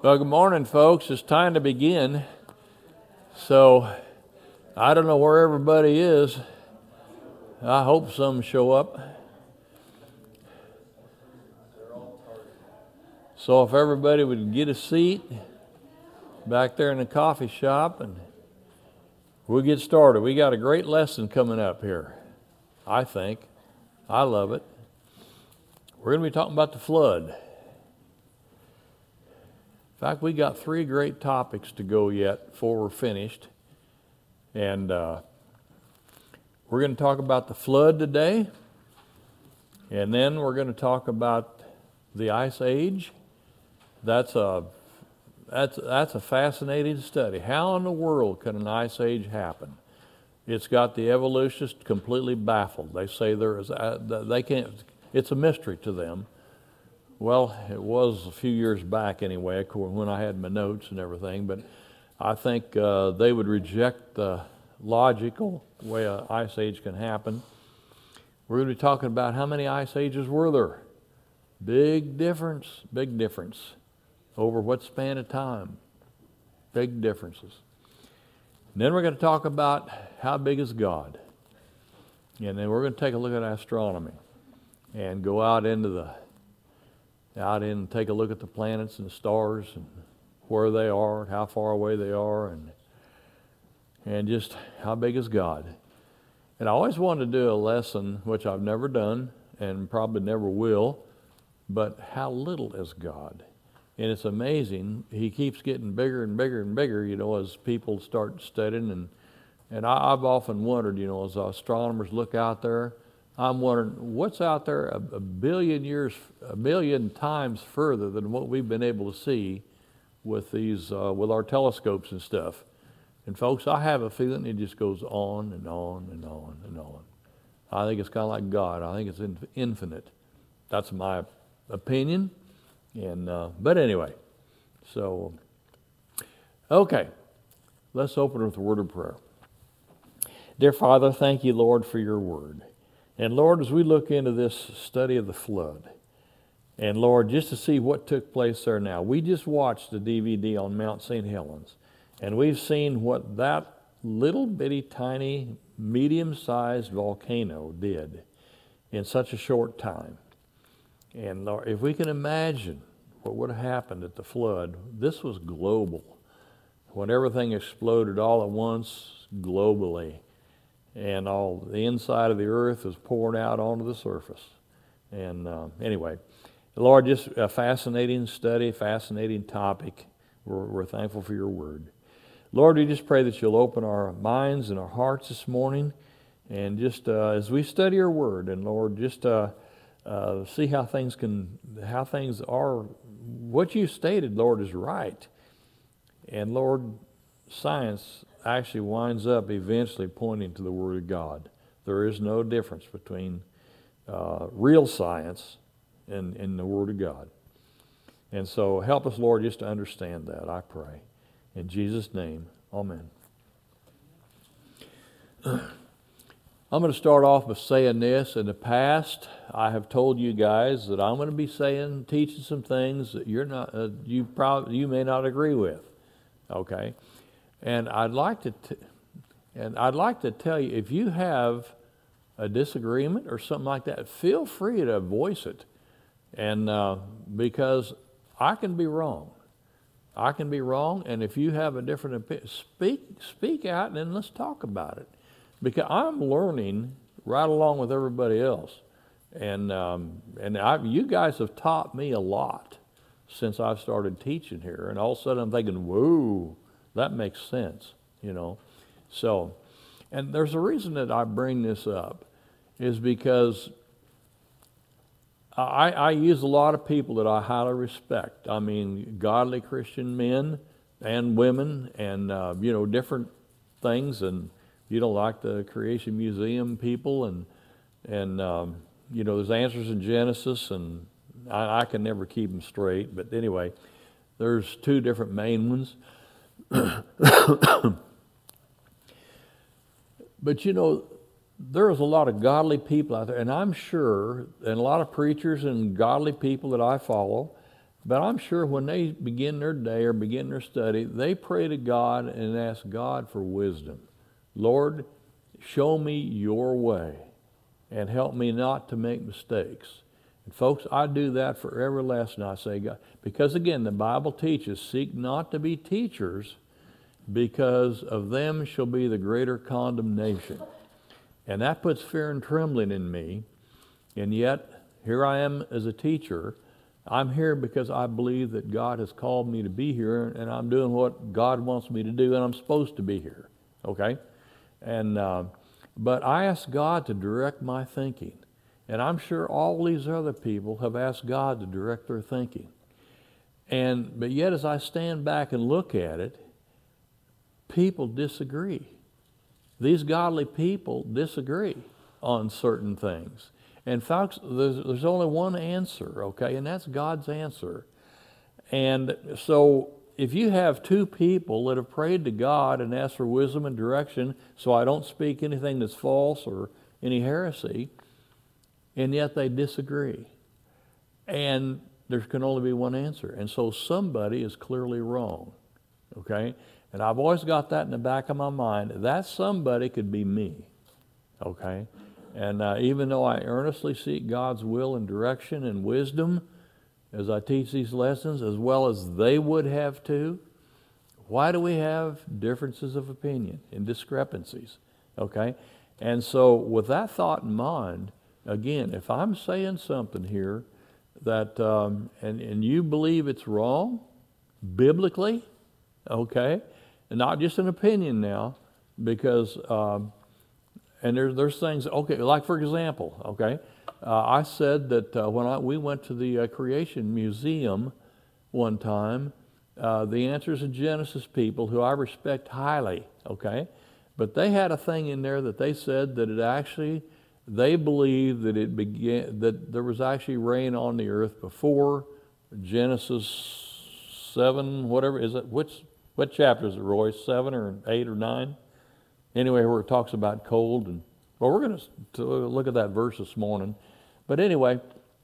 Well, good morning, folks. It's time to begin. So, I don't know where everybody is. I hope some show up. So, if everybody would get a seat back there in the coffee shop, and we'll get started. We got a great lesson coming up here, I think. I love it. We're going to be talking about the flood. In fact, we got 3 great topics to go yet before we're finished. And we're going to talk about the flood today. And then we're going to talk about the Ice Age. That's a fascinating study. How in the world can an Ice Age happen? It's got the evolutionists completely baffled. They say they can't. It's a mystery to them. Well, it was a few years back anyway, when I had my notes and everything, but I think they would reject the logical way an ice age can happen. We're going to be talking about how many ice ages were there. Big difference over what span of time. Big differences. And then we're going to talk about how big is God. And then we're going to take a look at astronomy and go out and take a look at the planets and the stars and where they are, how far away they are, and just how big is God. And I always wanted to do a lesson, which I've never done and probably never will, but how little is God? And it's amazing. He keeps getting bigger and bigger and bigger, as people start studying. And I've often wondered, as astronomers look out there, I'm wondering what's out there a billion times further than what we've been able to see with these, with our telescopes and stuff. And folks, I have a feeling it just goes on and on and on and on. I think it's kind of like God. I think it's infinite. That's my opinion. And but anyway, so okay, let's open with a word of prayer. Dear Father, thank you, Lord, for your word. And Lord, as we look into this study of the flood, and Lord, just to see what took place there now, we just watched the DVD on Mount St. Helens, and we've seen what that little bitty tiny medium-sized volcano did in such a short time. And Lord, if we can imagine what would have happened at the flood, this was global. When everything exploded all at once globally, and all the inside of the earth was poured out onto the surface. And anyway, Lord, just a fascinating study, fascinating topic. We're thankful for your word. Lord, we just pray that you'll open our minds and our hearts this morning, and just as we study your word, and Lord, just see how things are. What you stated, Lord, is right. And Lord, science actually winds up eventually pointing to the Word of God. There is no difference between real science and the Word of God. And so help us, Lord, just to understand that, I pray. In Jesus' name, amen. I'm going to start off by saying this. In the past, I have told you guys that I'm going to be teaching some things that you may not agree with. Okay? And I'd like to tell you, if you have a disagreement or something like that, feel free to voice it, and because I can be wrong. I can be wrong, and if you have a different opinion, speak out, and then let's talk about it. Because I'm learning right along with everybody else, and you guys have taught me a lot since I've started teaching here, and all of a sudden I'm thinking, whoa. That makes sense, So, and there's a reason that I bring this up, is because I use a lot of people that I highly respect. I mean, godly Christian men and women, and different things, and like the Creation Museum people, and there's Answers in Genesis, and I can never keep them straight. But anyway, there's 2 different main ones. But there's a lot of godly people out there, and I'm sure, and a lot of preachers and godly people that I follow, But I'm sure when they begin their day or begin their study, they pray to God and ask God for wisdom. Lord, show me your way and help me not to make mistakes. And folks, I do that for every lesson I say, God, because again, the Bible teaches, seek not to be teachers, because of them shall be the greater condemnation. And that puts fear and trembling in me. And yet, here I am as a teacher. I'm here because I believe that God has called me to be here, and I'm doing what God wants me to do, and I'm supposed to be here, okay? And but I ask God to direct my thinking, and I'm sure all these other people have asked God to direct their thinking. But yet, as I stand back and look at it, people disagree. These godly people disagree on certain things. And folks, there's only one answer, okay, and that's God's answer. And so if you have two people that have prayed to God and asked for wisdom and direction so I don't speak anything that's false or any heresy, and yet they disagree, and there can only be one answer. And so somebody is clearly wrong, okay? And I've always got that in the back of my mind. That somebody could be me, okay? And even though I earnestly seek God's will and direction and wisdom as I teach these lessons, as well as they would have too, why do we have differences of opinion and discrepancies? Okay? And so with that thought in mind, again, if I'm saying something here that, and you believe it's wrong, biblically, okay, and not just an opinion now, because and there's things, okay, like for example, okay, I said that when we went to the Creation Museum one time, the Answers in Genesis people, who I respect highly, okay, but they had a thing in there that they said that it actually, they believed that it began, that there was actually rain on the earth before Genesis 7, whatever, is it, what chapter is it, Roy, 7 or 8 or 9? Anyway, where it talks about cold, and well, we're going to look at that verse this morning. But anyway,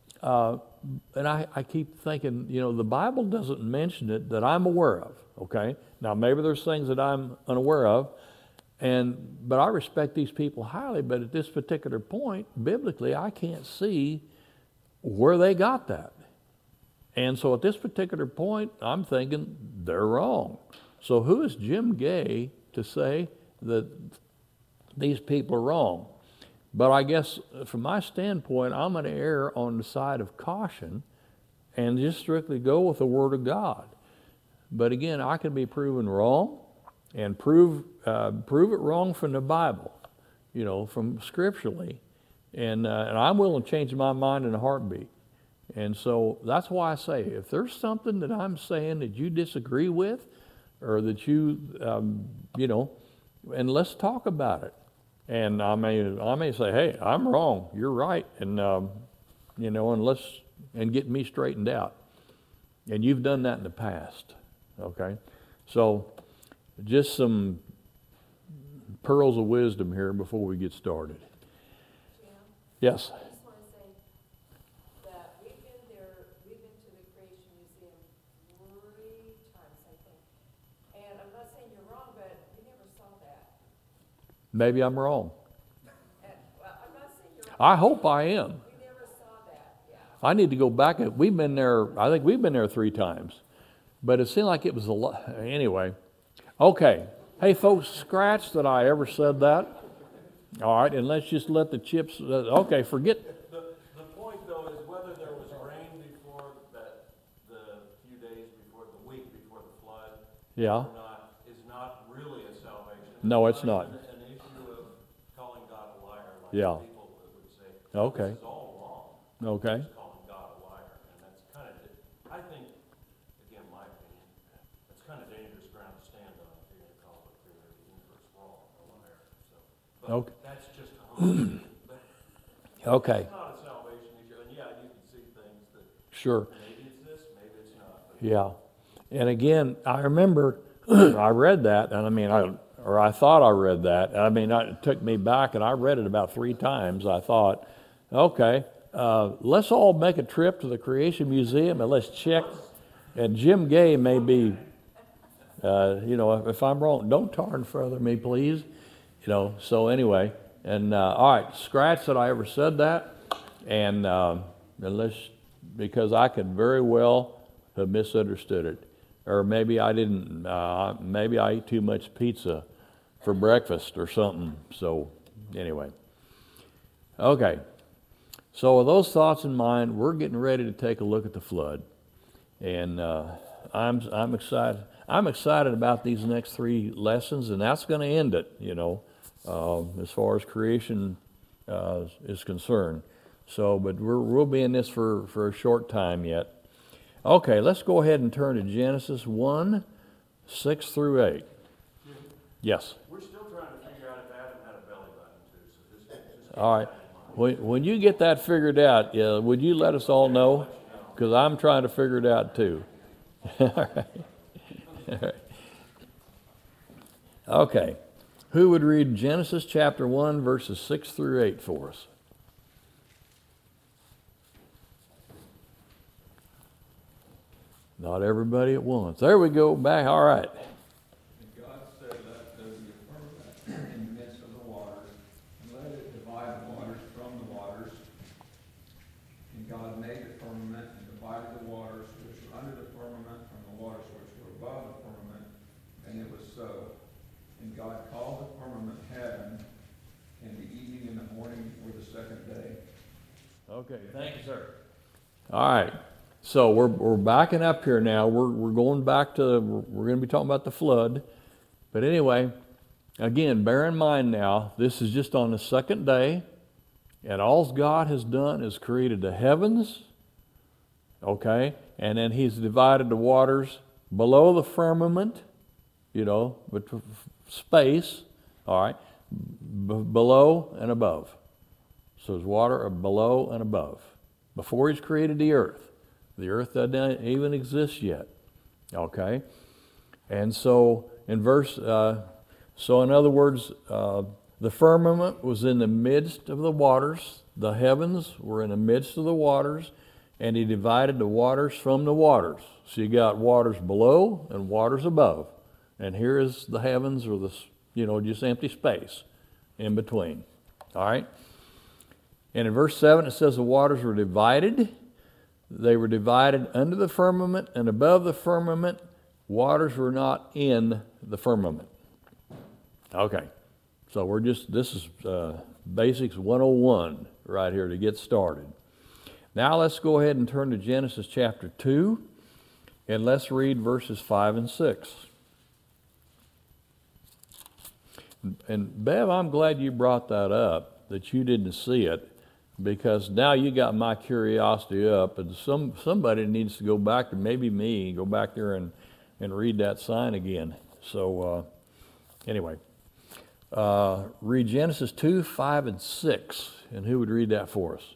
and I keep thinking, you know, the Bible doesn't mention it that I'm aware of, okay? Now, maybe there's things that I'm unaware of, but I respect these people highly, but at this particular point, biblically, I can't see where they got that. And so at this particular point, I'm thinking they're wrong. So who is Jim Gay to say that these people are wrong? But I guess from my standpoint, I'm going to err on the side of caution and just strictly go with the Word of God. But again, I can be proven wrong, and prove it wrong from the Bible, you know, from scripturally. And I'm willing to change my mind in a heartbeat. And so that's why I say, if there's something that I'm saying that you disagree with, or that you, you know, and let's talk about it. And I may say, hey, I'm wrong, you're right, and you know, and get me straightened out. And you've done that in the past, okay? So just some pearls of wisdom here before we get started. Jim? Yes? I just want to say that we've been to the Creation Museum 3 times, I think. And I'm not saying you're wrong, but we never saw that. Maybe I'm wrong. Well, I'm not saying you're wrong. I hope I am. We never saw that, yeah. I need to go back. We've been there, I think we've been there 3 times. But it seemed like it was a lot. Anyway. Okay. Hey, folks, scratch that I ever said that. All right, and let's just let the chips, okay, forget. The point, though, is whether there was rain before that, the few days before, the week before the flood, Yeah. or not, is not really a salvation. No, it's not. An issue of calling God a liar, like Yeah. people would say. Okay. This is all wrong. Okay. Just calling God a liar, and that's kind of, I think, again, my opinion, that's kind of dangerous ground to stand on if you're going to call the creator of the universe wrong, a liar. So, but Okay. that's just a humble opinion. But Okay. it's not a salvation issue, and yeah, you can see things that Sure. maybe it's this, maybe it's not. But Yeah. And again, I remember I read that, and I thought I read that. I mean, it took me back, and I read it about 3 times. I thought, okay, let's all make a trip to the Creation Museum, and let's check And Jim Gay may be, if I'm wrong, don't tar and feather me, please. So anyway, and all right, scratch that I ever said that, and because I could very well have misunderstood it, or maybe I didn't. Maybe I ate too much pizza for breakfast or something. So anyway, okay. So with those thoughts in mind, we're getting ready to take a look at the flood, and I'm excited. I'm excited about these next 3 lessons, and that's going to end it. As far as creation is concerned. So, but we'll be in this for a short time yet. Okay, let's go ahead and turn to Genesis 1, 6 through 8. Yes. We're still trying to figure out if Adam had a belly button too, so just keep All right. that in mind. When you get that figured out, would you let us all know? Because I'm trying to figure it out too. All right. All right. Okay. Who would read Genesis chapter 1, verses 6 through 8 for us? Not everybody at once. There we go. Back. All right. And God said, let there be a firmament in the midst of the waters, and let it divide the waters from the waters. And God made the firmament and divided the waters which were under the firmament from the waters which were above the firmament, and it was so. And God called the firmament heaven, and the evening and the morning were the second day. Okay. Thank you, sir. All right. So we're backing up here now. We're going back to, we're going to be talking about the flood. But anyway, again, bear in mind now, this is just on the second day, and all God has done is created the heavens, okay? And then he's divided the waters below the firmament, but space, all right, below and above. So there's water below and above. Before he's created the earth. The earth doesn't even exist yet, okay? And so in in other words, the firmament was in the midst of the waters. The heavens were in the midst of the waters, and he divided the waters from the waters. So you got waters below and waters above. And here is the heavens, or just empty space in between, all right? And in verse 7 it says the waters were divided. They were divided under the firmament, and above the firmament, waters were not in the firmament. Okay, so this is Basics 101 right here to get started. Now let's go ahead and turn to Genesis chapter 2, and let's read verses 5 and 6. And Bev, I'm glad you brought that up, that you didn't see it, because now you got my curiosity up, and somebody needs to go back, and maybe me, go back there and read that sign again. So anyway, read Genesis 2, 5, and 6, and who would read that for us?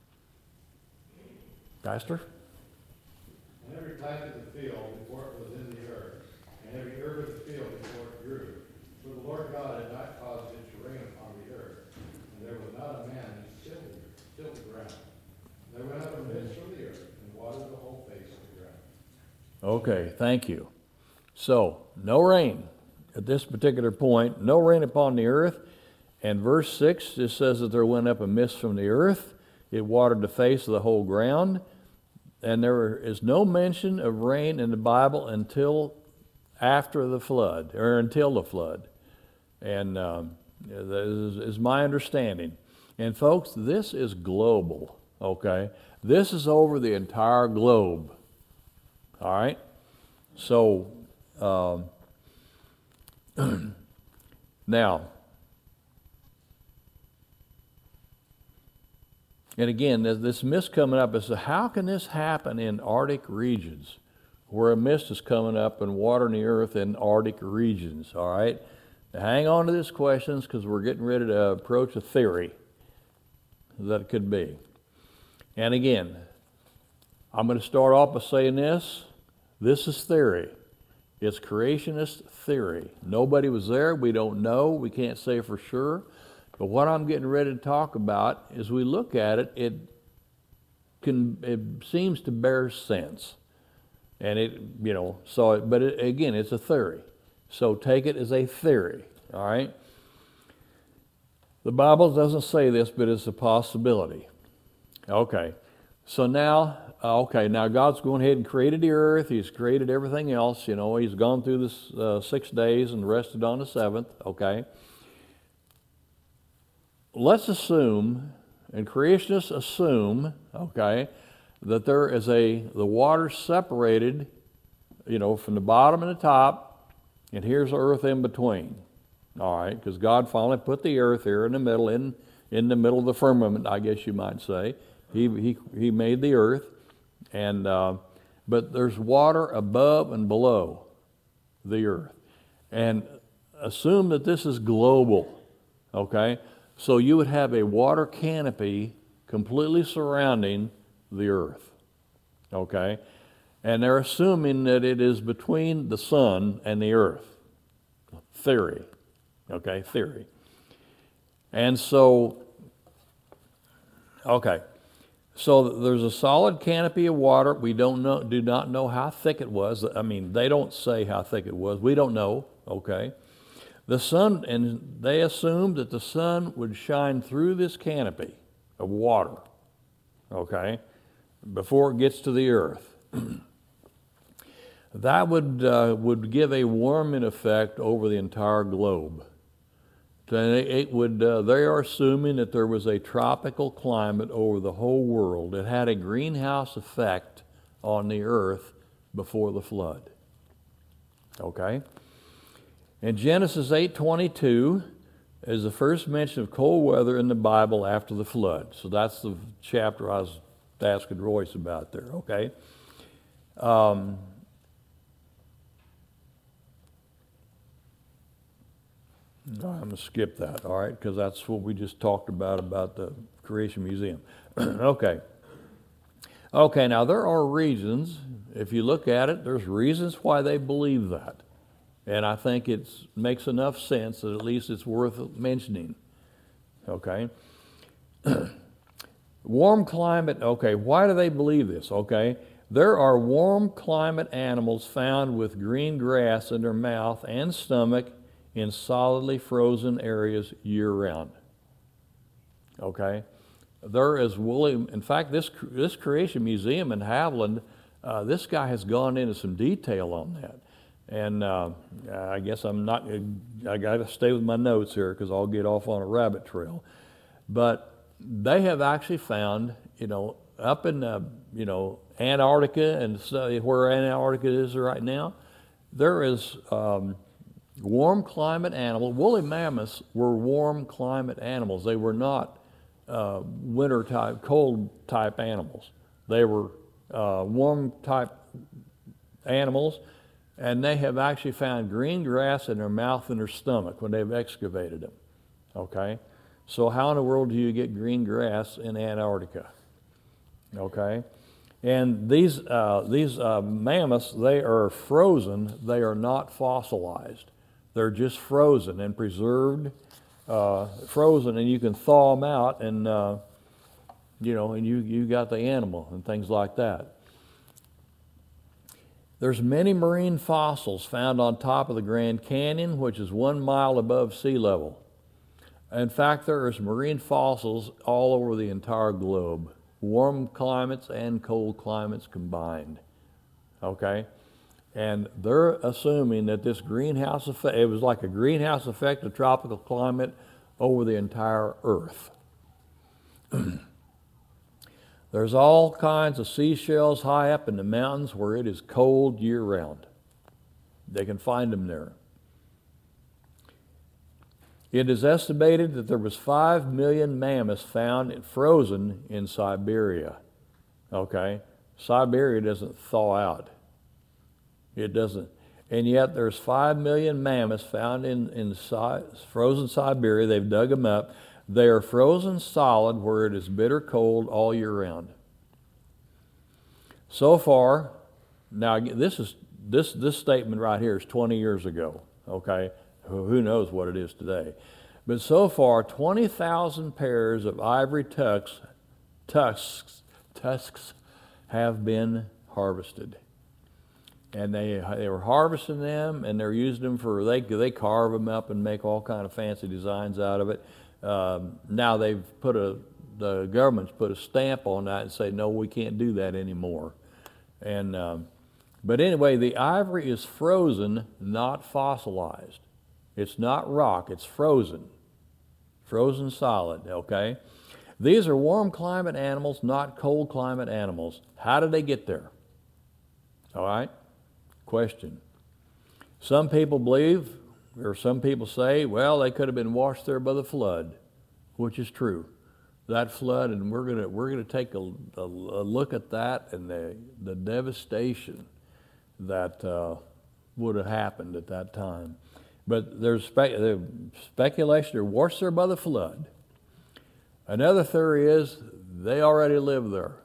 Pastor? And every plant of the field before it was in the earth, and every herb of the field before it grew. For the Lord God had not caused it to rain upon the earth, and there was not a man who tilled the ground. And there went up a mist from the earth, and watered the whole face of the ground. Okay, thank you. So, no rain at this particular point, no rain upon the earth. And verse 6 just says that there went up a mist from the earth. It watered the face of the whole ground. And there is no mention of rain in the Bible until after the flood, or until the flood. And that is my understanding. And folks, this is global, okay? This is over the entire globe, all right? So, now, and again, this mist coming up, is how can this happen in Arctic regions, where a mist is coming up and watering the earth in Arctic regions, all right? Now, hang on to these questions, because we're getting ready to approach a theory that it could be. And again, I'm going to start off by saying this is theory. It's creationist theory. Nobody was there, we don't know, we can't say for sure. But what I'm getting ready to talk about, as we look at it, it seems to bear sense. And it, again, it's a theory. So take it as a theory, all right? The Bible doesn't say this, but it's a possibility. Okay, so now God's gone ahead and created the earth. He's created everything else. He's gone through this 6 days and rested on the seventh, okay? Let's assume, and creationists assume, okay, that there is the water separated, from the bottom and the top, and here's the earth in between. All right, because God finally put the earth here in the middle, in the middle of the firmament, I guess you might say. He made the earth, and but there's water above and below the earth. And assume that this is global, okay? So you would have a water canopy completely surrounding the earth, okay? And they're assuming that it is between the sun and the earth. Theory, okay, theory. And so, okay, so there's a solid canopy of water. We do not know how thick it was. I mean, they don't say how thick it was. We don't know, okay? The sun, and they assumed that the sun would shine through this canopy of water, okay, before it gets to the earth. That would give a warming effect over the entire globe. It would. They are assuming that there was a tropical climate over the whole world. It had a greenhouse effect on the earth before the flood. Okay. In Genesis 8:22 is the first mention of cold weather in the Bible after the flood. So that's the chapter I was asking Royce about there. Okay. I'm going to skip that, all right, because that's what we just talked about the Creation Museum. Okay. Okay, now there are reasons, if you look at it, there's reasons why they believe that. And I think it makes enough sense that at least it's worth mentioning. Okay. Warm climate, okay, why do they believe this? Okay. There are warm climate animals found with green grass in their mouth and stomach in solidly frozen areas year-round. Okay? There is woolly, in fact, this Creation Museum in Haviland, this guy has gone into some detail on that. And I guess I got to stay with my notes here because I'll get off on a rabbit trail. But they have actually found, up in, Antarctica and where Antarctica is right now, there is warm climate animal. Woolly mammoths were warm climate animals. They were not winter type, cold type animals. They were warm type animals, and they have actually found green grass in their mouth and their stomach when they've excavated them. Okay? So how in the world do you get green grass in Antarctica? Okay? And these mammoths, they are frozen. They are not fossilized. They're just frozen and preserved, frozen, and you can thaw them out, and and you got the animal and things like that. There's many marine fossils found on top of the Grand Canyon, which is 1 mile above sea level. In fact, there is marine fossils all over the entire globe, warm climates and cold climates combined. Okay? And they're assuming that this greenhouse effect, it was like a greenhouse effect of tropical climate over the entire earth. There's all kinds of seashells high up in the mountains where it is cold year-round. They can find them there. It is estimated that there was 5 million mammoths found and frozen in Siberia. Okay? Siberia doesn't thaw out. It doesn't. And yet there's 5 million mammoths found in frozen Siberia. They've dug them up. They are frozen solid where it is bitter cold all year round. So far, now this statement right here is 20 years ago. Okay? Who knows what it is today. But so far, 20,000 pairs of ivory tusks have been harvested. and they were harvesting them, and they're using them for, they carve them up and make all kind of fancy designs out of it. Now the government's put a stamp on that and say, no, we can't do that anymore. And but anyway, the ivory is frozen, not fossilized. It's not rock, it's frozen solid, okay? These are warm climate animals, not cold climate animals. How did they get there? All right, question. Some people believe, or some people say, well, they could have been washed there by the flood, which is true. That flood, and we're gonna take a look at that and the devastation that would have happened at that time. But there's speculation they're washed there by the flood. Another theory is they already lived there.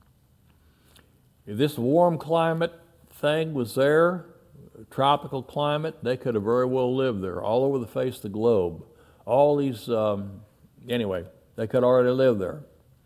If this warm climate thing was there, tropical climate, they could have very well lived there, all over the face of the globe. All these, anyway, they could already live there.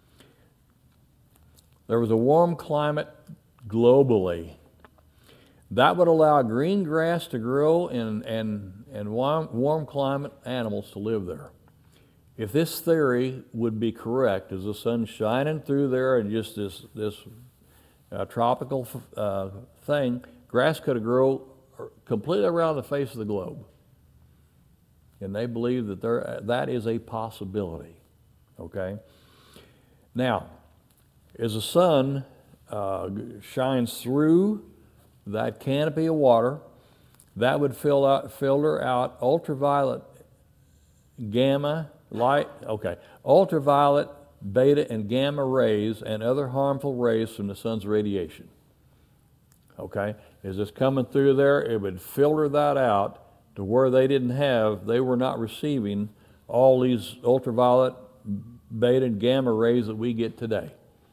There was a warm climate globally. That would allow green grass to grow and warm climate animals to live there. If this theory would be correct, as the sun's shining through there and just this tropical thing, grass could have grown completely around the face of the globe. And they believe that that is a possibility, okay? Now, as the sun shines through that canopy of water, that would filter out ultraviolet gamma light, ultraviolet, beta, and gamma rays and other harmful rays from the sun's radiation. Okay, as it's coming through there, it would filter that out to where they were not receiving all these ultraviolet, beta, and gamma rays that we get today.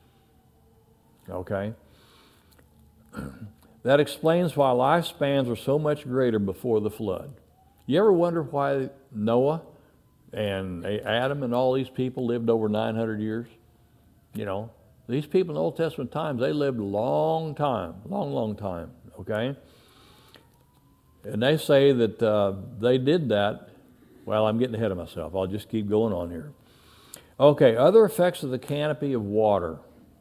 Okay. That explains why lifespans were so much greater before the flood. You ever wonder why Noah and Adam and all these people lived over 900 years? You know, these people in the Old Testament times, they lived a long time, long time, okay? And they say that they did that. Well, I'm getting ahead of myself. I'll just keep going on here. Okay, other effects of the canopy of water.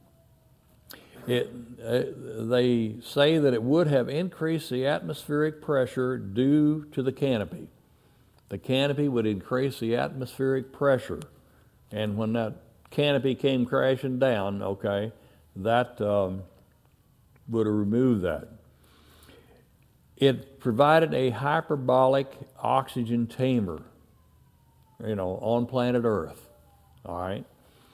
They say that it would have increased the atmospheric pressure due to the canopy. The canopy would increase the atmospheric pressure. And when that canopy came crashing down, okay, that would have removed that. It provided a hyperbolic oxygen chamber, you know, on planet Earth, all right?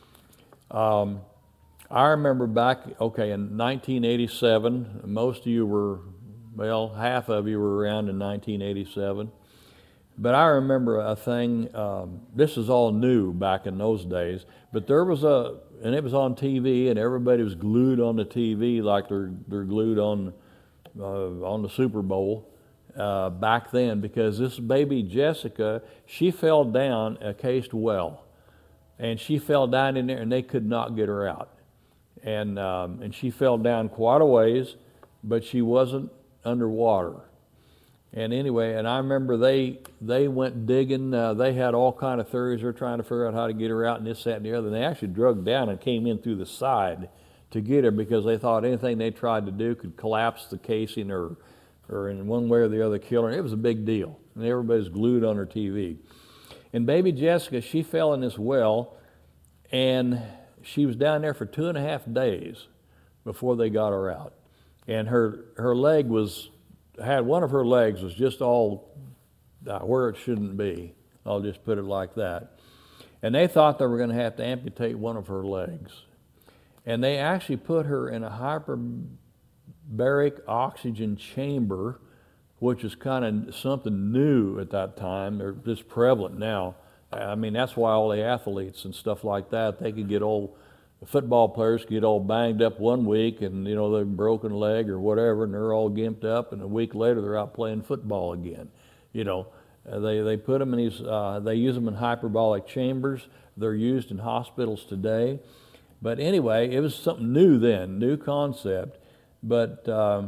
I remember back, in 1987, most of you were, well, half of you were around in 1987. But I remember a thing, this is all new back in those days, but there was and it was on TV, and everybody was glued on the TV like they're glued on the Super Bowl back then, because this baby Jessica, she fell down a cased well. And she fell down in there, and they could not get her out. And she fell down quite a ways, but she wasn't underwater. And anyway, and I remember they went digging. They had all kind of theories. They're trying to figure out how to get her out, and this, that, and the other. And they actually drug down and came in through the side to get her, because they thought anything they tried to do could collapse the casing or in one way or the other kill her. It was a big deal, and everybody's glued on her TV. And baby Jessica, she fell in this well, and she was down there for 2.5 days before they got her out. And her leg one of her legs was just all where it shouldn't be. I'll just put it like that. And they thought they were going to have to amputate one of her legs. And they actually put her in a hyperbaric oxygen chamber, which is kind of something new at that time. They're just prevalent now. I mean, that's why all the athletes and stuff like that, they could get football players could get all banged up one week, and, you know, they've broken leg or whatever, and they're all gimped up, and a week later they're out playing football again. You know, they put them in these, they use them in hyperbolic chambers. They're used in hospitals today. But anyway, it was something new then, new concept. But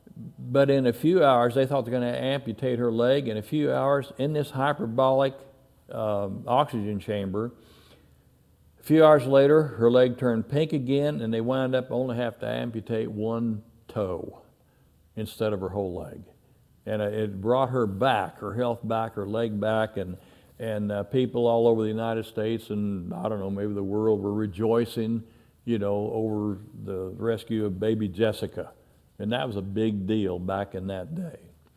But in a few hours, they thought they're going to amputate her leg. In a few hours, in this hyperbolic oxygen chamber, a few hours later, her leg turned pink again, and they wound up only have to amputate one toe instead of her whole leg. And it brought her back, her health back, her leg back, and people all over the United States and, I don't know, maybe the world were rejoicing, over the rescue of baby Jessica. And that was a big deal back in that day.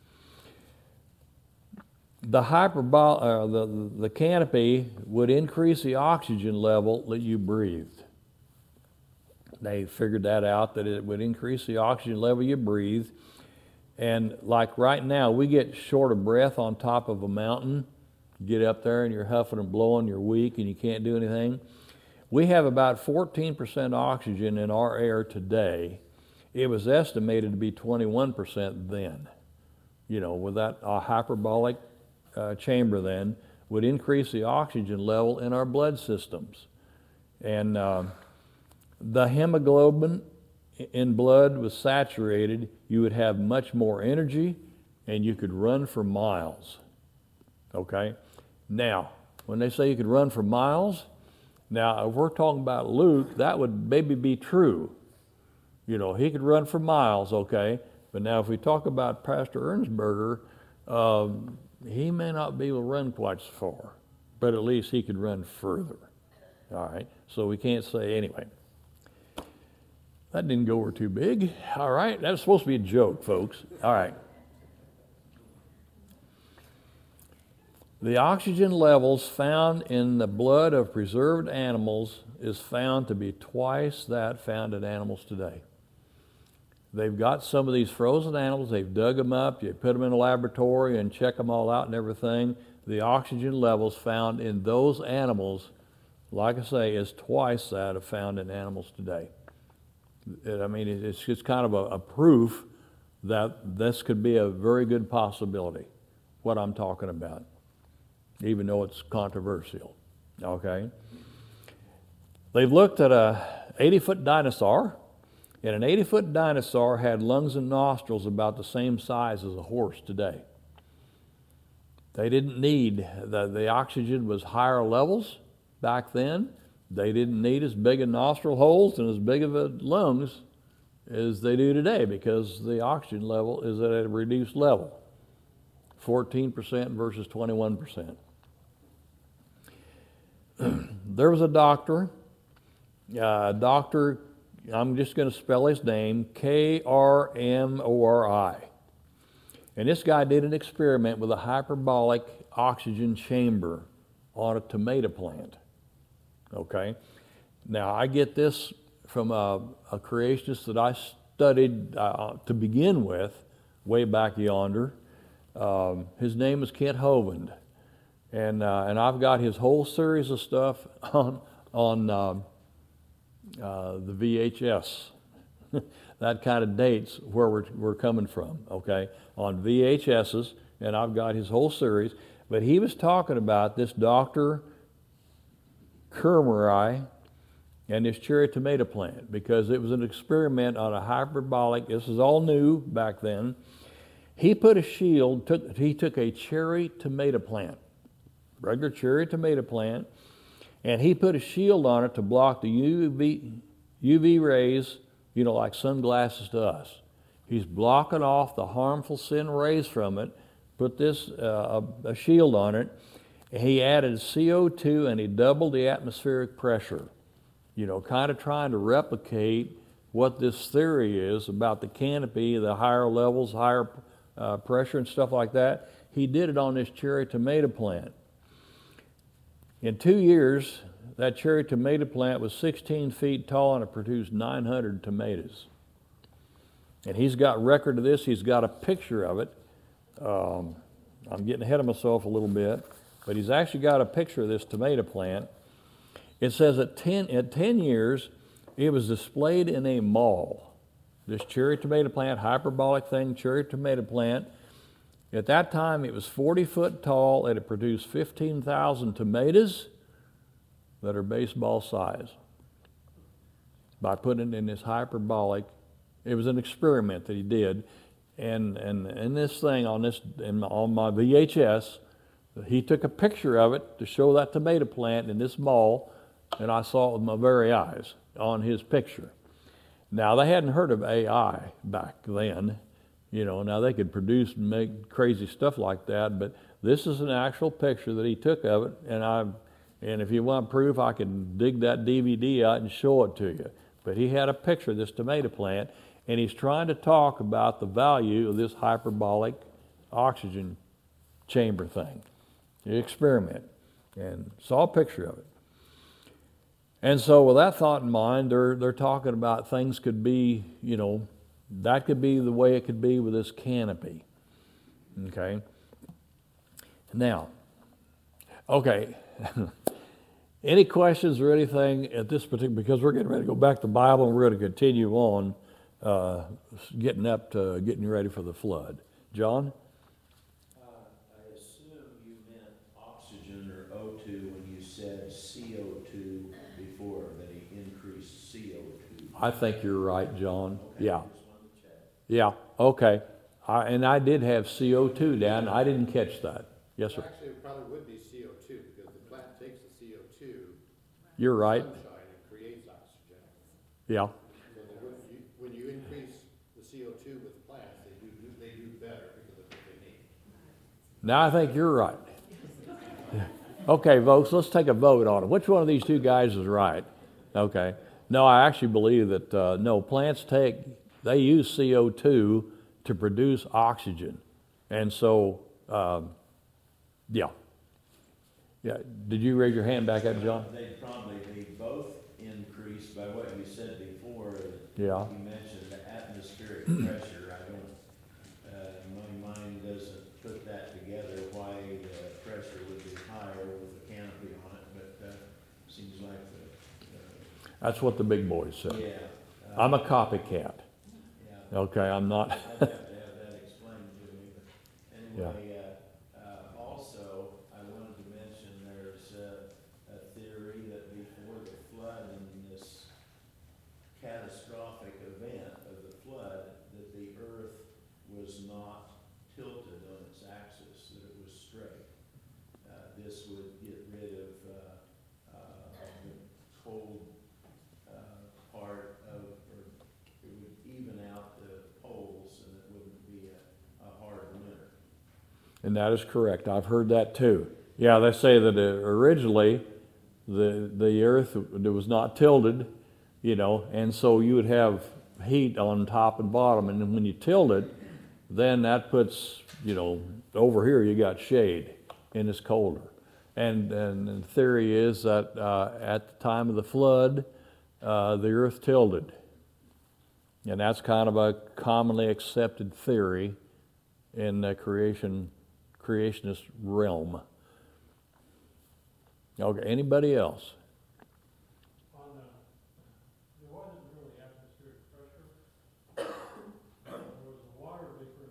The canopy would increase the oxygen level that you breathed. They figured that out, that it would increase the oxygen level you breathe. And like right now, we get short of breath on top of a mountain. You get up there and you're huffing and blowing, you're weak and you can't do anything. We have about 14% oxygen in our air today. It was estimated to be 21% then. With that hyperbolic chamber then, would increase the oxygen level in our blood systems. And the hemoglobin in blood was saturated. You would have much more energy and you could run for miles. Okay? Now, when they say you could run for miles, now if we're talking about Luke, that would maybe be true. He could run for miles, okay? But now if we talk about Pastor Ernsberger, he may not be able to run quite so far, but at least he could run further. All right, so we can't say anyway. That didn't go over too big. All right, that was supposed to be a joke, folks. All right. The oxygen levels found in the blood of preserved animals is found to be twice that found in animals today. They've got some of these frozen animals, they've dug them up, you put them in a laboratory and check them all out and everything. The oxygen levels found in those animals, like I say, is twice that of found in animals today. It's just kind of a proof that this could be a very good possibility, what I'm talking about, even though it's controversial, okay? They've looked at a 80-foot dinosaur, and an 80-foot dinosaur had lungs and nostrils about the same size as a horse today. They didn't need, the oxygen was higher levels back then. They didn't need as big of nostril holes and as big of a lungs as they do today because the oxygen level is at a reduced level, 14% versus 21%. There was a doctor, I'm just going to spell his name, Krmori. And this guy did an experiment with a hyperbolic oxygen chamber on a tomato plant. Okay? Now, I get this from a creationist that I studied to begin with, way back yonder. His name is Kent Hovind. And I've got his whole series of stuff on the VHS. That kind of dates where we're coming from, okay? On VHSs, and I've got his whole series. But he was talking about this Dr. Krmori and this cherry tomato plant because it was an experiment on a hyperbolic, this is all new back then. He put a shield, he took a cherry tomato plant, regular cherry tomato plant, and he put a shield on it to block the UV rays, like sunglasses to us. He's blocking off the harmful sun rays from it, put this a shield on it. He added CO2 and he doubled the atmospheric pressure, kind of trying to replicate what this theory is about the canopy, the higher levels, higher pressure and stuff like that. He did it on this cherry tomato plant. In 2 years, that cherry tomato plant was 16 feet tall and it produced 900 tomatoes. And he's got record of this. He's got a picture of it. I'm getting ahead of myself a little bit, but he's actually got a picture of this tomato plant. It says at 10 years, it was displayed in a mall. This cherry tomato plant, hyperbolic thing, cherry tomato plant. At that time, it was 40 foot tall and it produced 15,000 tomatoes that are baseball size by putting it in this hyperbolic. It was an experiment that he did. And in this thing on my VHS, he took a picture of it to show that tomato plant in this mall, and I saw it with my very eyes on his picture. Now, they hadn't heard of AI back then. Now they could produce and make crazy stuff like that, but this is an actual picture that he took of it, and if you want proof, I can dig that DVD out and show it to you. But he had a picture of this tomato plant, and he's trying to talk about the value of this hyperbolic oxygen chamber thing, the experiment, and saw a picture of it. And so with that thought in mind, they're talking about things could be, that could be the way it could be with this canopy. Okay? Now, okay, any questions or anything at this particular, because we're getting ready to go back to the Bible and we're going to continue on getting ready for the flood. John? I assume you meant oxygen or O2 when you said CO2 before, that he increased CO2. I think you're right, John. Okay, Yeah. I just wanted to check. Yeah, okay. And I did have CO2 down. I didn't catch that. Yes, sir. Actually, it probably would be CO2, because the plant takes the CO2, You're right. sunshine, and creates oxygen. Yeah. So when you increase the CO2 with plants, they do better because of what they need. Now I think you're right. Okay, folks, let's take a vote on it. Which one of these two guys is right? Okay. No, I actually believe that, no, plants they use CO2 to produce oxygen. And so, yeah. Yeah, did you raise your hand back up, John? They'd probably be both increased by what you said before. Yeah. You mentioned the atmospheric pressure. I don't, my mind doesn't put that together, why the pressure would be higher with the canopy on it, but seems like That's what the big boys the, said. yeah. I'm a copycat. Yeah. Okay, I'm not. I'd have to have that explained to me, but anyway, also, I wanted to mention there's a theory that before the flood and this catastrophic event of the flood, that the earth was not tilted on its axis, that it was straight. This would get rid of the cold part of, or it would even out the poles, and it wouldn't be a hard winter. And that is correct. I've heard that too. Yeah, they say that originally the earth was not tilted, and so you would have heat on top and bottom, and then when you tilt it, then that puts, over here you got shade and it's colder. And the theory is that at the time of the flood, the earth tilted. And that's kind of a commonly accepted theory in the creationist realm. Okay, anybody else? There wasn't really atmospheric pressure. There was a water vapor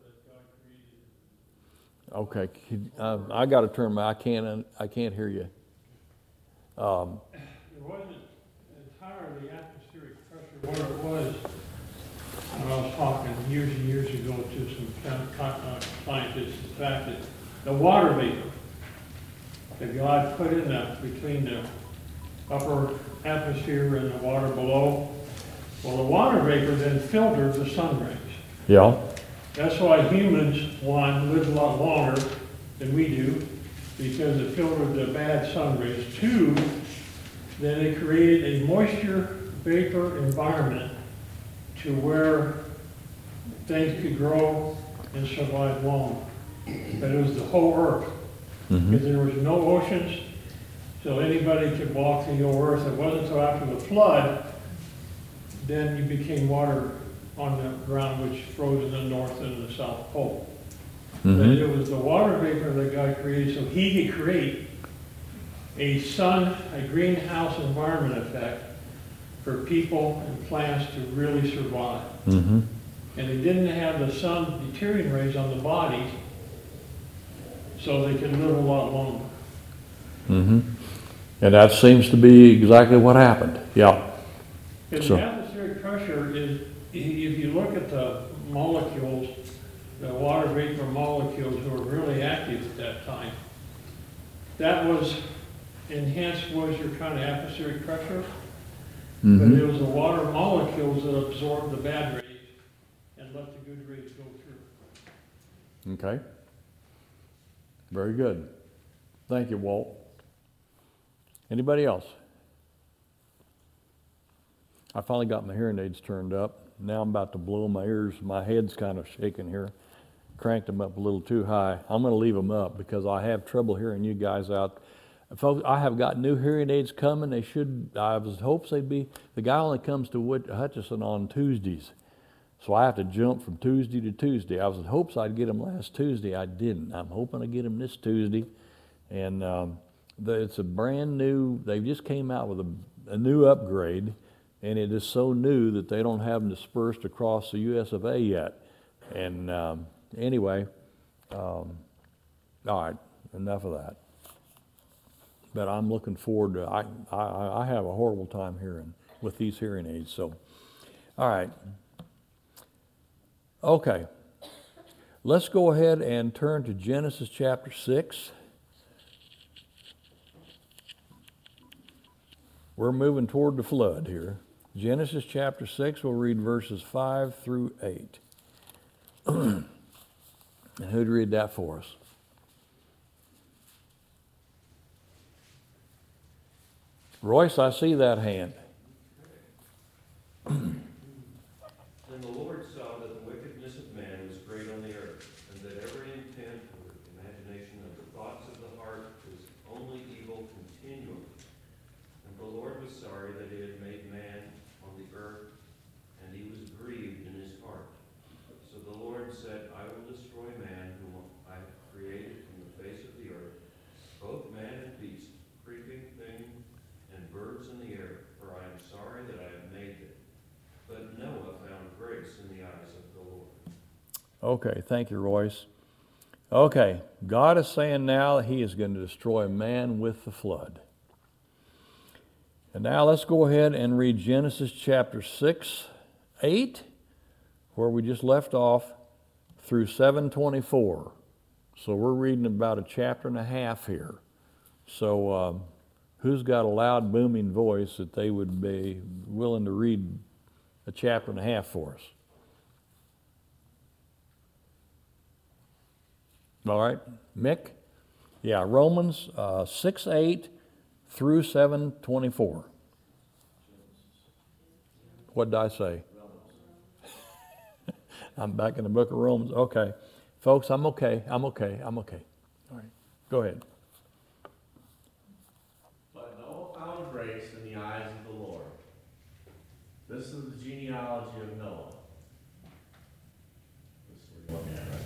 that God created. Okay, I got to turn my. I can't hear you. It wasn't entirely atmospheric pressure. What it was, when I was talking years and years ago to some scientists, the fact that the water vapor that God put in between the upper atmosphere and the water below, well, the water vapor then filtered the sun rays. Yeah. That's why humans, one, live a lot longer than we do, because it filtered the bad sun rays. Two, then it created a moisture vapor environment to where things could grow and survive long. But it was the whole earth, because there was no oceans, so anybody could walk the whole earth. It wasn't until after the flood, then you became water on the ground, which froze in the North and the South Pole. But it was the water vapor that God created, so he could create a greenhouse environment effect for people and plants to really survive. And they didn't have the sun deteriorating rays on the bodies, so they could live a lot longer. And that seems to be exactly what happened. Yeah. And So- the atmospheric pressure is, if you look at the molecules the water vapor molecules were really active at that time. That was enhanced moisture kind of atmospheric pressure, but it was the water molecules that absorbed the bad rays and let the good rays go through. Okay. Very good. Thank you, Walt. Anybody else? I finally got my hearing aids turned up. Now I'm about to blow my ears. My head's kind of shaking here. Cranked them up a little too high. I'm going to leave them up because I have trouble hearing you guys out. Folks, I have got new hearing aids coming. They should, I was hopes they'd be, the guy only comes to Hutchinson on Tuesdays. So I have to jump from Tuesday to Tuesday. I was in hopes I'd get them last Tuesday. I didn't. I'm hoping to get them this Tuesday. And it's a brand new, they just came out with a new upgrade. And it is so new that they don't have them dispersed across the US of A yet. And anyway, all right, enough of that. But I'm looking forward to, I have a horrible time hearing with these hearing aids. So, all right. Okay, let's go ahead and turn to Genesis chapter 6. We're moving toward the flood here. Genesis chapter 6, we'll read verses 5 through 8. And who'd read that for us? Royce, I see that hand. Then the Lord saw that the wickedness of man was great on the earth, and that every intent or imagination of the thoughts of the heart was only evil continually. And the Lord was sorry that he had made man on the earth, and he was grieved in his heart. So the Lord said, I will destroy man whom I have created from the face of the earth, both man and beast, creeping thing, and birds in the air, for I am sorry that I have made them. But Noah found grace in the eyes of the Lord. Okay, thank you, Royce. Okay, God is saying now that he is going to destroy man with the flood. And now let's go ahead and read Genesis chapter 6, 8, where we just left off, through 7:24. So we're reading about a chapter and a half here. So who's got a loud, booming voice that they would be willing to read a chapter and a half for us? All right, Mick? Yeah, Romans 6:8 through 7:24. What did I say? I'm back in the book of Romans. Okay. Folks, I'm okay. All right, go ahead. But Noah found grace in the eyes of the Lord. This is the genealogy of Noah. This is what you're looking at, right?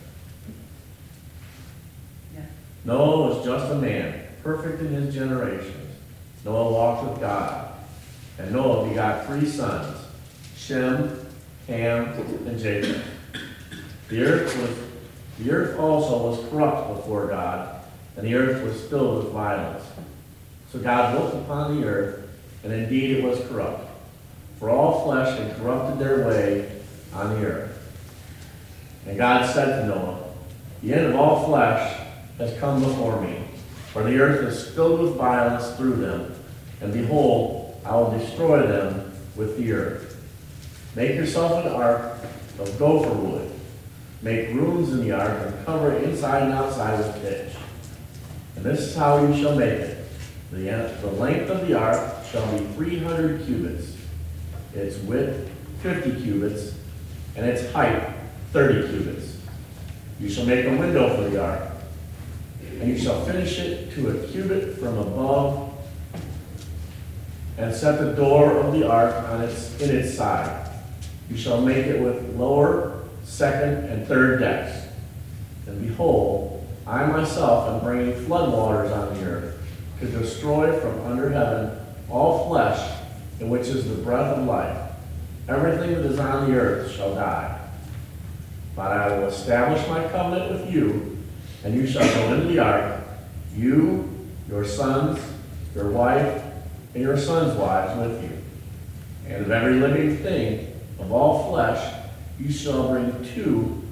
Yeah. Noah was just a man, perfect in his generations. Noah walked with God. And Noah begot 3 sons, Shem, Ham, and Japheth. The earth also was corrupt before God, and the earth was filled with violence. So God looked upon the earth, and indeed it was corrupt. For all flesh had corrupted their way on the earth. And God said to Noah, the end of all flesh has come before me, for the earth is filled with violence through them, and behold, I will destroy them with the earth. Make yourself an ark of gopher wood. Make rooms in the ark and cover it inside and outside with pitch. And this is how you shall make it. The length of the ark shall be 300 cubits, its width 50 cubits, and its height 30 cubits. You shall make a window for the ark, and you shall finish it to a cubit from above, and set the door of the ark in its side. You shall make it with lower, second, and third decks. And behold, I myself am bringing floodwaters on the earth, to destroy from under heaven all flesh, in which is the breath of life. Everything that is on the earth shall die. But I will establish my covenant with you, and you shall go into the ark, you, your sons, your wife, and your sons' wives with you. And of every living thing, of all flesh, you shall bring 2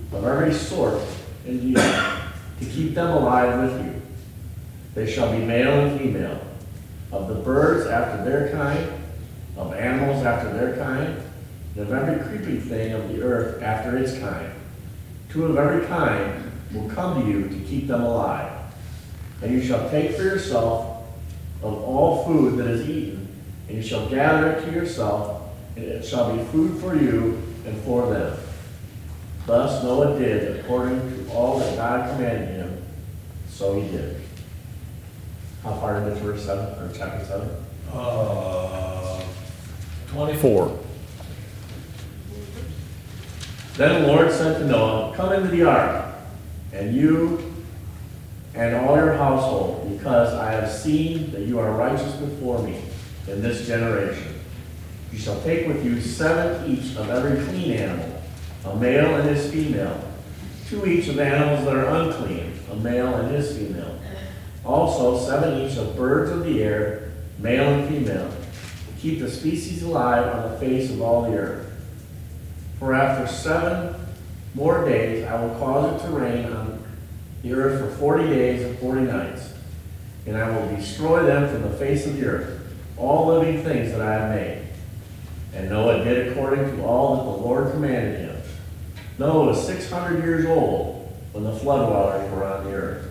of every sort in the earth, to keep them alive with you. They shall be male and female, of the birds after their kind, of animals after their kind, and of every creeping thing of the earth after its kind. 2 of every kind will come to you to keep them alive. And you shall take for yourself of all food that is eaten, and you shall gather it to yourself, and it shall be food for you and for them. Thus Noah did according to all that God commanded him, so he did. How far into verse 7 or chapter 7? 24. Then the Lord said to Noah, come into the ark, and you and all your household, because I have seen that you are righteous before me in this generation. You shall take with you 7 each of every clean animal, a male and his female, 2 each of animals that are unclean, a male and his female. Also 7 each of birds of the air, male and female, to keep the species alive on the face of all the earth. For after 7 more days I will cause it to rain on the earth for 40 days and 40 nights, and I will destroy them from the face of the earth, all living things that I have made. And Noah did according to all that the Lord commanded him. Noah was 600 years old when the flood waters were on the earth.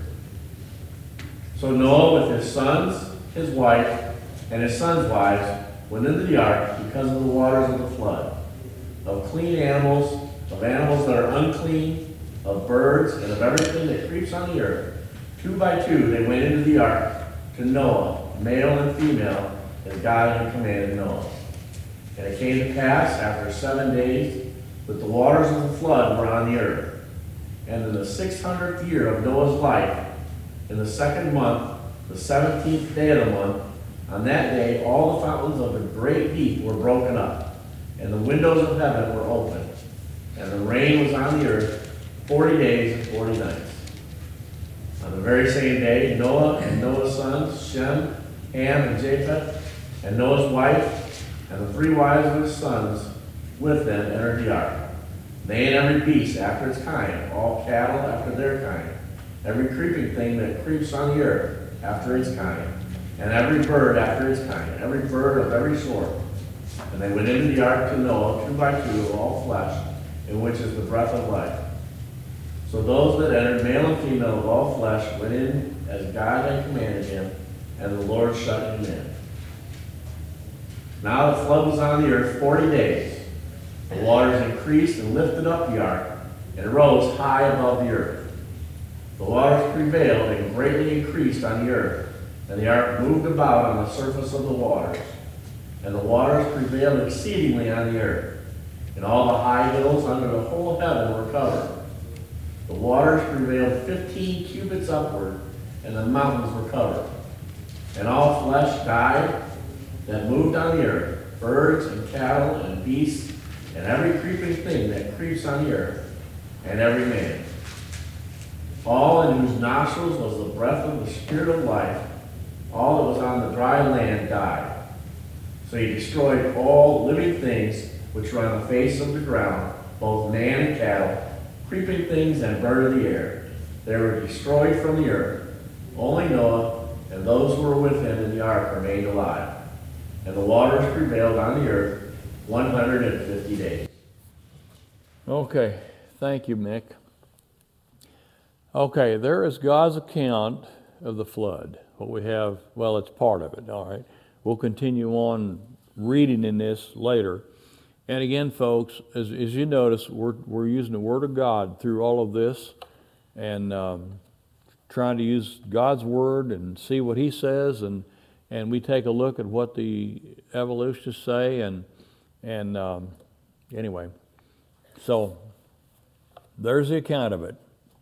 So Noah with his sons, his wife, and his sons' wives went into the ark because of the waters of the flood, of clean animals, of animals that are unclean, of birds, and of everything that creeps on the earth. 2 by 2 they went into the ark to Noah, male and female, as God had commanded Noah. And it came to pass after 7 days that the waters of the flood were on the earth. And in the 600th year of Noah's life, in the 2nd month, the 17th day of the month, on that day all the fountains of the great deep were broken up, and the windows of heaven were opened, and the rain was on the earth 40 days and 40 nights. On the very same day, Noah and Noah's sons, Shem, Ham, and Japheth, and Noah's wife, and the 3 wives of his sons with them entered the ark. They and every beast after its kind, all cattle after their kind, every creeping thing that creeps on the earth after its kind, and every bird after its kind, every bird of every sort. And they went into the ark to Noah, 2 by 2 of all flesh, in which is the breath of life. So those that entered, male and female of all flesh, went in as God had commanded him, and the Lord shut him in. Now the flood was on the earth 40 days. The waters increased and lifted up the ark, and it rose high above the earth. The waters prevailed and greatly increased on the earth, and the ark moved about on the surface of the waters. And the waters prevailed exceedingly on the earth, and all the high hills under the whole heaven were covered. The waters prevailed 15 cubits upward, and the mountains were covered. And all flesh died that moved on the earth, birds and cattle and beasts, and every creeping thing that creeps on the earth, and every man. All in whose nostrils was the breath of the Spirit of life, all that was on the dry land died. So he destroyed all living things which were on the face of the ground, both man and cattle, creeping things and bird of the air. They were destroyed from the earth. Only Noah and those who were with him in the ark remained alive. And the waters prevailed on the earth 150 days. Okay, thank you, Mick. Okay, there is God's account of the flood. What we have, well, it's part of it, all right. We'll continue on reading in this later. And again, folks, as you notice, we're using the Word of God through all of this, and trying to use God's Word and see what He says, and we take a look at what the evolutionists say, and anyway, so there's the account of it.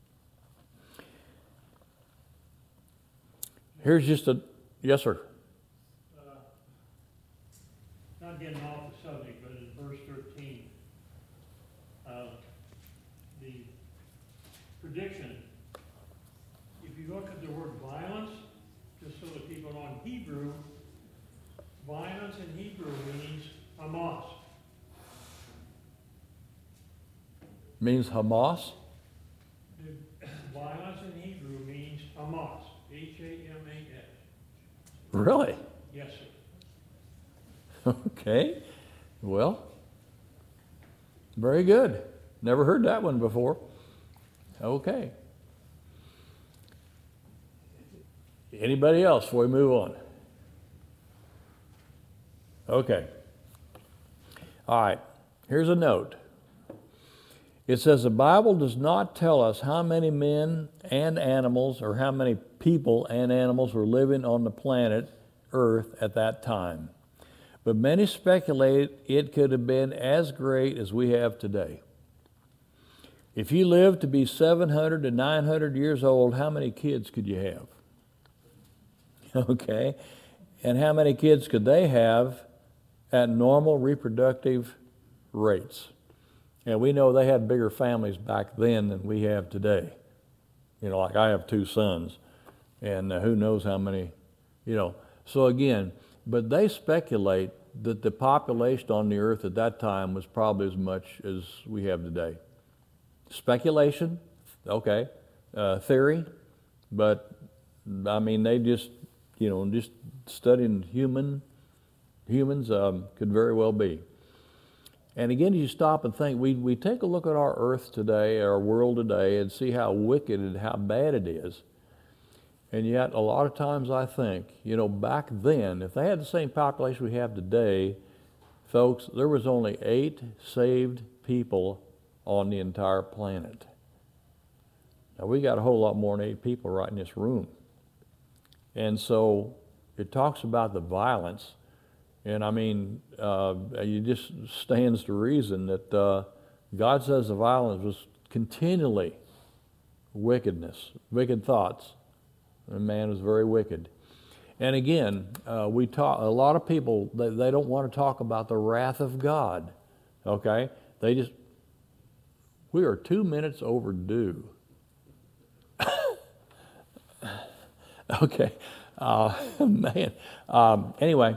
Here's just a, yes, sir. Not getting off the subject, but in verse 13, the prediction, if you look at the word violence, just so that people know in Hebrew, violence in Hebrew means Hamas. Means Hamas? Hamas, Hamas. Really? Yes, sir. Okay. Well, very good. Never heard that one before. Okay. Anybody else before we move on? Okay. All right. Here's a note. It says the Bible does not tell us how many men and animals or how many people and animals were living on the planet Earth at that time. But many speculate it could have been as great as we have today. If you lived to be 700 to 900 years old, how many kids could you have? Okay. And how many kids could they have at normal reproductive rates? And we know they had bigger families back then than we have today. You know, like I have 2 sons, and who knows how many, you know. So again, but they speculate that the population on the earth at that time was probably as much as we have today. Speculation, okay, theory, but I mean, they just, you know, just studying humans could very well be. And again, you stop and think, we take a look at our earth today, our world today, and see how wicked and how bad it is. And yet, a lot of times I think, you know, back then, if they had the same population we have today, folks, there was only 8 saved people on the entire planet. Now, we got a whole lot more than 8 people right in this room. And so, it talks about the violence. And I mean, it just stands to reason that God says the violence was continually wickedness, wicked thoughts. And man was very wicked. And again, a lot of people, they don't want to talk about the wrath of God. Okay? We are 2 minutes overdue. Okay. Man. Anyway.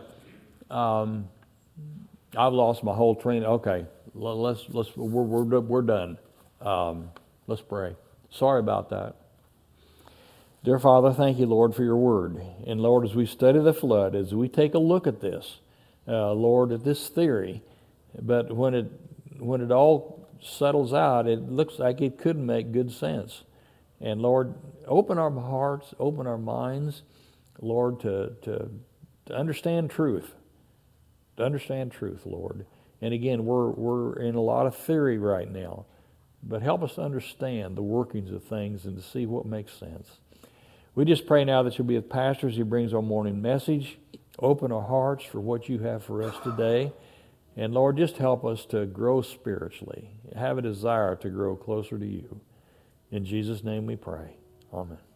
I've lost my whole train. Okay, we're done. Let's pray. Sorry about that. Dear Father, thank you, Lord, for your word. And Lord, as we study the flood, as we take a look at this, Lord, at this theory, but when it all settles out, it looks like it could make good sense. And Lord, open our hearts, open our minds, Lord, to understand truth. To understand truth, Lord. And again, we're in a lot of theory right now, but help us to understand the workings of things and to see what makes sense. We just pray now that you'll be with Pastor as he brings our morning message. Open our hearts for what you have for us today. And Lord, just help us to grow spiritually, have a desire to grow closer to you. In Jesus' name we pray. Amen.